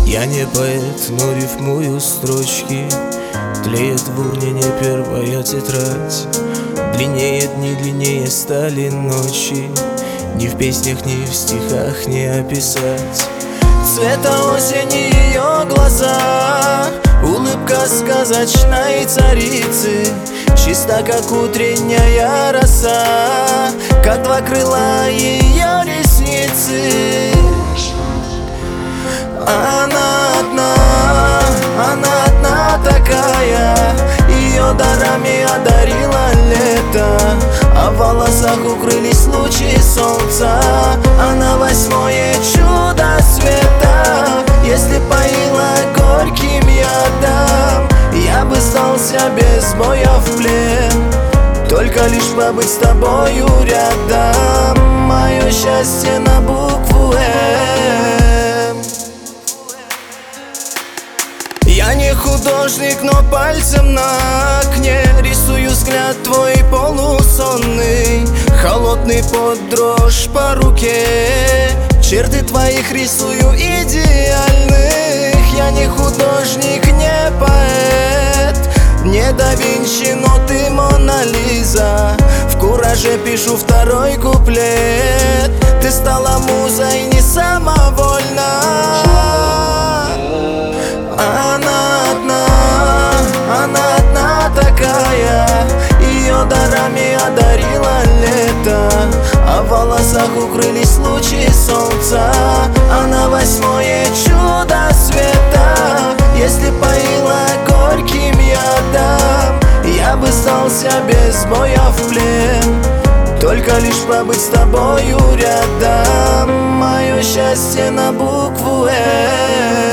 Я не поэт, но рифмую строчки. Тлеет в урне не первая тетрадь. Длиннее дни, длиннее стали ночи. Ни в песнях, ни в стихах не описать цвета осени ее глаза. Улыбка сказочной царицы, чиста, как утренняя роса, как два крыла ее ресницы. Она одна такая, ее дарами одарила лето, а в волосах укрылись лучи солнца. Она восьмое чудо света. Если поила горьким ядом, я бы сдался без боя в плен, только лишь побыть с тобою рядом. Мое счастье на букву М. Я не художник, но пальцем на окне рисую взгляд твой полусонный, холодный под дрожь по руке. Черты твоих рисую идеальных. Я не художник, не поэт, не да Винчи, но ты Мона Лиза. В кураже пишу второй куплет. Ты стала музой не самовольно. Она одна такая, ее дарами одарила лето, а в волосах укрылись лучи солнца. Она восьмое чудо света. Если поила горьким ядом, я бы сдался без боя в плен, только лишь побыть с тобою рядом. Мое счастье на букву М.